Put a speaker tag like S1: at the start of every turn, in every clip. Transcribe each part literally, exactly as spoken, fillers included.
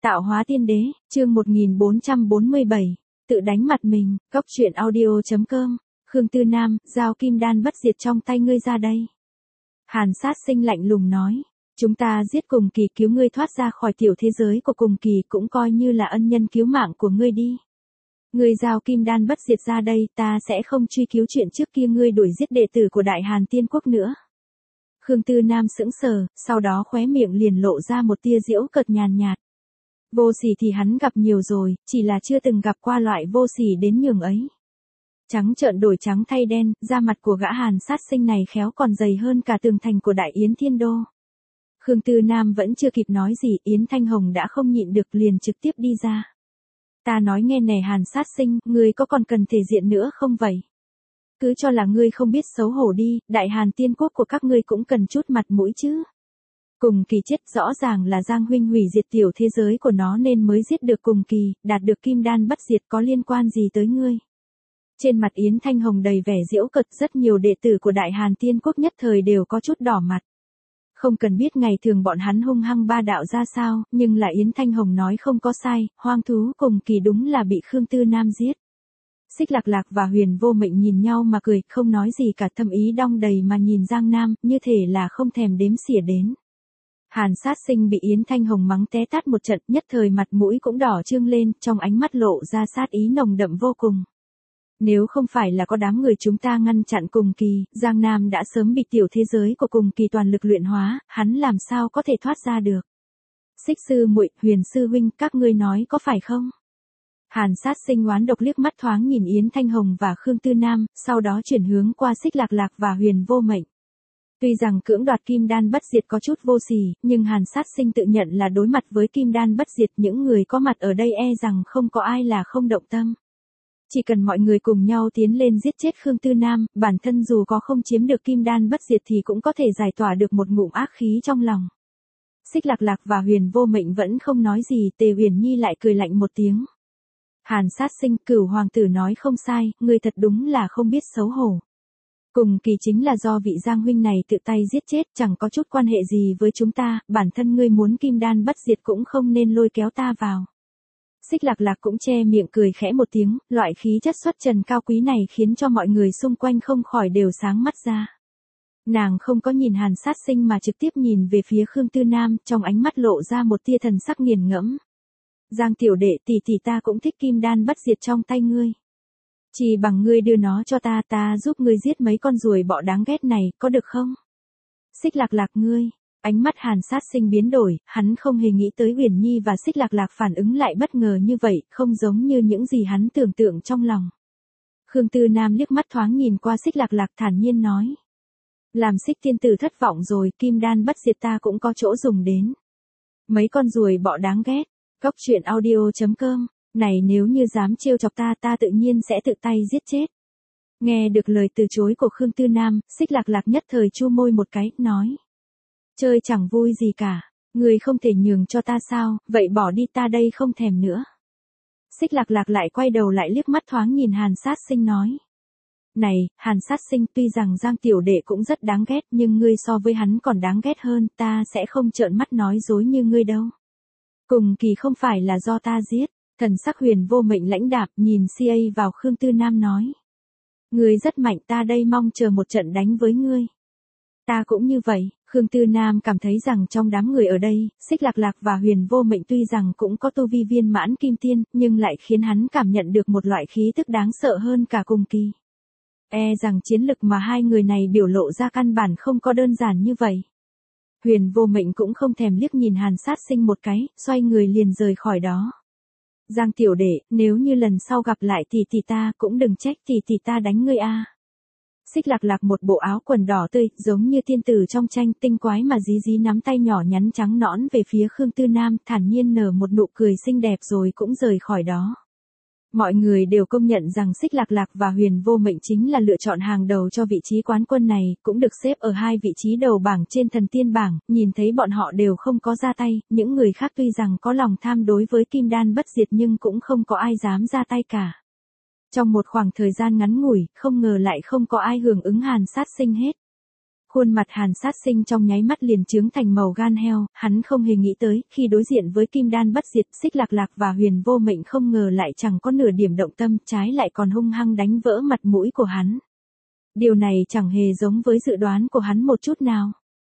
S1: Tạo hóa tiên đế, chương một nghìn bốn trăm bốn mươi bảy, tự đánh mặt mình, cóc truyện audio.com, Khương Tư Nam, giao kim đan bất diệt trong tay ngươi ra đây. Hàn Sát Sinh lạnh lùng nói, chúng ta giết Cùng Kỳ cứu ngươi thoát ra khỏi tiểu thế giới của Cùng Kỳ cũng coi như là ân nhân cứu mạng của ngươi đi. Ngươi giao kim đan bất diệt ra đây, ta sẽ không truy cứu chuyện trước kia ngươi đuổi giết đệ tử của Đại Hàn Tiên Quốc nữa. Khương Tư Nam sững sờ, sau đó khóe miệng liền lộ ra một tia giễu cợt nhàn nhạt. Vô sỉ thì hắn gặp nhiều rồi, chỉ là chưa từng gặp qua loại vô sỉ đến nhường ấy. Trắng trợn đổi trắng thay đen, da mặt của gã Hàn Sát Sinh này khéo còn dày hơn cả tường thành của Đại Yến Thiên Đô. Khương Tư Nam vẫn chưa kịp nói gì, Yến Thanh Hồng đã không nhịn được liền trực tiếp đi ra. Ta nói nghe nè Hàn Sát Sinh, ngươi có còn cần thể diện nữa không vậy? Cứ cho là ngươi không biết xấu hổ đi, Đại Hàn Tiên Quốc của các ngươi cũng cần chút mặt mũi chứ. Cùng Kỳ chết rõ ràng là Giang huynh hủy diệt tiểu thế giới của nó nên mới giết được Cùng Kỳ, đạt được kim đan bất diệt có liên quan gì tới ngươi. Trên mặt Yến Thanh Hồng đầy vẻ giễu cợt, rất nhiều đệ tử của Đại Hàn Tiên Quốc nhất thời đều có chút đỏ mặt. Không cần biết ngày thường bọn hắn hung hăng ba đạo ra sao, nhưng là Yến Thanh Hồng nói không có sai, hoang thú Cùng Kỳ đúng là bị Khương Tư Nam giết. Xích Lạc Lạc và Huyền Vô Mệnh nhìn nhau mà cười, không nói gì cả, thâm ý đong đầy mà nhìn Giang Nam, như thể là không thèm đếm xỉa đến. Hàn Sát Sinh bị Yến Thanh Hồng mắng té tát một trận, nhất thời mặt mũi cũng đỏ trương lên, trong ánh mắt lộ ra sát ý nồng đậm vô cùng. Nếu không phải là có đám người chúng ta ngăn chặn Cùng Kỳ, Giang Nam đã sớm bị tiểu thế giới của Cùng Kỳ toàn lực luyện hóa, hắn làm sao có thể thoát ra được. Xích sư muội, Huyền sư huynh, các ngươi nói có phải không? Hàn Sát Sinh oán độc liếc mắt thoáng nhìn Yến Thanh Hồng và Khương Tư Nam, sau đó chuyển hướng qua Xích Lạc Lạc và Huyền Vô Mệnh. Tuy rằng cưỡng đoạt kim đan bất diệt có chút vô sỉ, nhưng Hàn Sát Sinh tự nhận là đối mặt với kim đan bất diệt, những người có mặt ở đây e rằng không có ai là không động tâm. Chỉ cần mọi người cùng nhau tiến lên giết chết Khương Tư Nam, bản thân dù có không chiếm được kim đan bất diệt thì cũng có thể giải tỏa được một ngụm ác khí trong lòng. Xích Lạc Lạc và Huyền Vô Mệnh vẫn không nói gì, Tề Huyền Nhi lại cười lạnh một tiếng. Hàn Sát Sinh, Cửu hoàng tử nói không sai, ngươi thật đúng là không biết xấu hổ. Cùng Kỳ chính là do vị Giang huynh này tự tay giết chết, chẳng có chút quan hệ gì với chúng ta, bản thân ngươi muốn kim đan bất diệt cũng không nên lôi kéo ta vào. Xích Lạc Lạc cũng che miệng cười khẽ một tiếng, loại khí chất xuất trần cao quý này khiến cho mọi người xung quanh không khỏi đều sáng mắt ra. Nàng không có nhìn Hàn Sát Sinh mà trực tiếp nhìn về phía Khương Tư Nam, trong ánh mắt lộ ra một tia thần sắc nghiền ngẫm. Giang tiểu đệ, tỷ tỷ ta cũng thích kim đan bất diệt trong tay ngươi. Chỉ bằng ngươi đưa nó cho ta, ta giúp ngươi giết mấy con ruồi bọ đáng ghét này, có được không? Xích Lạc Lạc ngươi, ánh mắt Hàn Sát Sinh biến đổi, hắn không hề nghĩ tới Huyền Nhi và Xích Lạc Lạc phản ứng lại bất ngờ như vậy, không giống như những gì hắn tưởng tượng trong lòng. Khương Tư Nam liếc mắt thoáng nhìn qua Xích Lạc Lạc thản nhiên nói. Làm Xích tiên tử thất vọng rồi, kim đan bất diệt ta cũng có chỗ dùng đến. Mấy con ruồi bọ đáng ghét, cóc truyện audio.com. Này nếu như dám trêu chọc ta ta tự nhiên sẽ tự tay giết chết. Nghe được lời từ chối của Khương Tư Nam, Xích Lạc Lạc nhất thời chu môi một cái, nói. Chơi chẳng vui gì cả, người không thể nhường cho ta sao, vậy bỏ đi ta đây không thèm nữa. Xích Lạc Lạc lại quay đầu lại liếc mắt thoáng nhìn Hàn Sát Sinh nói. Này, Hàn Sát Sinh, tuy rằng Giang tiểu đệ cũng rất đáng ghét nhưng ngươi so với hắn còn đáng ghét hơn, ta sẽ không trợn mắt nói dối như ngươi đâu. Cùng Kỳ không phải là do ta giết. Thần sắc Huyền Vô Mệnh lãnh đạm nhìn xê a vào Khương Tư Nam nói. Ngươi rất mạnh, ta đây mong chờ một trận đánh với ngươi. Ta cũng như vậy, Khương Tư Nam cảm thấy rằng trong đám người ở đây, Xích Lạc Lạc và Huyền Vô Mệnh tuy rằng cũng có tu vi viên mãn kim tiên, nhưng lại khiến hắn cảm nhận được một loại khí tức đáng sợ hơn cả Cùng Kỳ. E rằng chiến lực mà hai người này biểu lộ ra căn bản không có đơn giản như vậy. Huyền Vô Mệnh cũng không thèm liếc nhìn Hàn Sát Sinh một cái, xoay người liền rời khỏi đó. Giang tiểu đệ, nếu như lần sau gặp lại tỷ tỷ ta cũng đừng trách tỷ tỷ ta đánh ngươi a. Xích Lạc Lạc một bộ áo quần đỏ tươi, giống như tiên tử trong tranh, tinh quái mà dí dí nắm tay nhỏ nhắn trắng nõn về phía Khương Tư Nam, thản nhiên nở một nụ cười xinh đẹp rồi cũng rời khỏi đó. Mọi người đều công nhận rằng Xích Lạc Lạc và Huyền Vô Mệnh chính là lựa chọn hàng đầu cho vị trí quán quân này, cũng được xếp ở hai vị trí đầu bảng trên thần tiên bảng, nhìn thấy bọn họ đều không có ra tay, những người khác tuy rằng có lòng tham đối với kim đan bất diệt nhưng cũng không có ai dám ra tay cả. Trong một khoảng thời gian ngắn ngủi, không ngờ lại không có ai hưởng ứng Hàn Sát Sinh hết. Khuôn mặt Hàn Sát Sinh trong nháy mắt liền trướng thành màu gan heo, hắn không hề nghĩ tới, khi đối diện với Kim Đan bất diệt, Xích Lạc Lạc và Huyền Vô Mệnh không ngờ lại chẳng có nửa điểm động tâm, trái lại còn hung hăng đánh vỡ mặt mũi của hắn. Điều này chẳng hề giống với dự đoán của hắn một chút nào.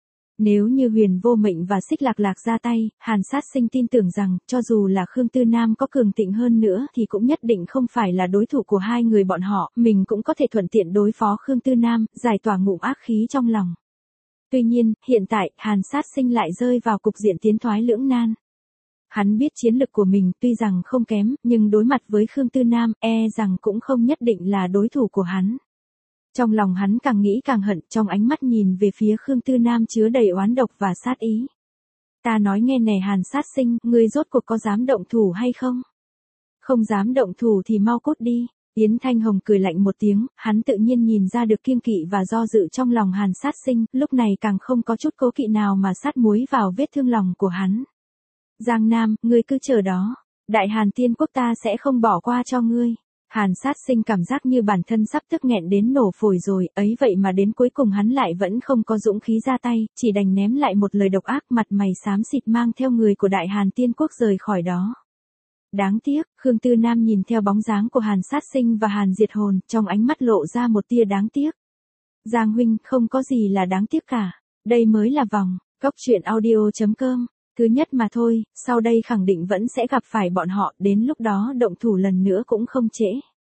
S1: Nếu như Huyền Vô Mệnh và Xích Lạc Lạc ra tay, Hàn Sát Sinh tin tưởng rằng, cho dù là Khương Tư Nam có cường thịnh hơn nữa thì cũng nhất định không phải là đối thủ của hai người bọn họ, mình cũng có thể thuận tiện đối phó Khương Tư Nam, giải tỏa ngụm ác khí trong lòng. Tuy nhiên, hiện tại, Hàn Sát Sinh lại rơi vào cục diện tiến thoái lưỡng nan. Hắn biết chiến lực của mình tuy rằng không kém, nhưng đối mặt với Khương Tư Nam, e rằng cũng không nhất định là đối thủ của hắn. Trong lòng hắn càng nghĩ càng hận, trong ánh mắt nhìn về phía Khương Tư Nam chứa đầy oán độc và sát ý. Ta nói nghe nè Hàn Sát Sinh, ngươi rốt cuộc có dám động thủ hay không? Không dám động thủ thì mau cút đi. Yến Thanh Hồng cười lạnh một tiếng, hắn tự nhiên nhìn ra được kiêng kỵ và do dự trong lòng Hàn Sát Sinh, lúc này càng không có chút cố kỵ nào mà sát muối vào vết thương lòng của hắn. Giang Nam, ngươi cứ chờ đó, Đại Hàn Tiên Quốc ta sẽ không bỏ qua cho ngươi. Hàn Sát Sinh cảm giác như bản thân sắp tức nghẹn đến nổ phổi rồi, ấy vậy mà đến cuối cùng hắn lại vẫn không có dũng khí ra tay, chỉ đành ném lại một lời độc ác, mặt mày xám xịt mang theo người của Đại Hàn Tiên Quốc rời khỏi đó. Đáng tiếc, Khương Tư Nam nhìn theo bóng dáng của Hàn Sát Sinh và Hàn Diệt Hồn, trong ánh mắt lộ ra một tia đáng tiếc. Giang huynh, không có gì là đáng tiếc cả, đây mới là vòng, cốc truyện audio chấm com. Thứ nhất mà thôi, sau đây khẳng định vẫn sẽ gặp phải bọn họ, đến lúc đó động thủ lần nữa cũng không trễ.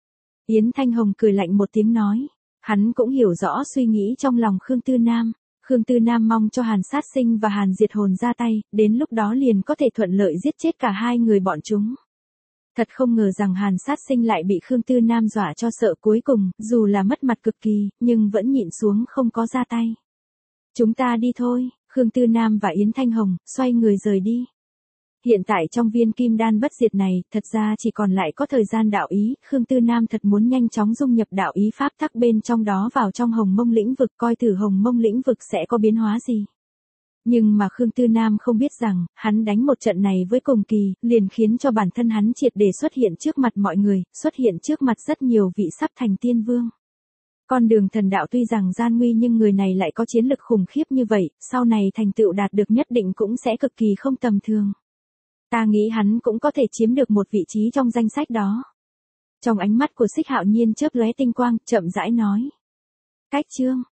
S1: Yến Thanh Hồng cười lạnh một tiếng nói, hắn cũng hiểu rõ suy nghĩ trong lòng Khương Tư Nam. Khương Tư Nam mong cho Hàn Sát Sinh và Hàn Diệt Hồn ra tay, đến lúc đó liền có thể thuận lợi giết chết cả hai người bọn chúng. Thật không ngờ rằng Hàn Sát Sinh lại bị Khương Tư Nam dọa cho sợ, cuối cùng, dù là mất mặt cực kỳ, nhưng vẫn nhịn xuống không có ra tay. Chúng ta đi thôi. Khương Tư Nam và Yến Thanh Hồng xoay người rời đi. Hiện tại trong viên kim đan bất diệt này, thật ra chỉ còn lại có thời gian đạo ý, Khương Tư Nam thật muốn nhanh chóng dung nhập đạo ý pháp tắc bên trong đó vào trong Hồng Mông lĩnh vực, coi thử Hồng Mông lĩnh vực sẽ có biến hóa gì. Nhưng mà Khương Tư Nam không biết rằng, hắn đánh một trận này với Cùng Kỳ, liền khiến cho bản thân hắn triệt để xuất hiện trước mặt mọi người, xuất hiện trước mặt rất nhiều vị sắp thành tiên vương. Con đường thần đạo tuy rằng gian nguy nhưng người này lại có chiến lực khủng khiếp như vậy, sau này thành tựu đạt được nhất định cũng sẽ cực kỳ không tầm thường. Ta nghĩ hắn cũng có thể chiếm được một vị trí trong danh sách đó. Trong ánh mắt của Xích Hạo Nhiên chớp lóe tinh quang, chậm rãi nói. Cách chương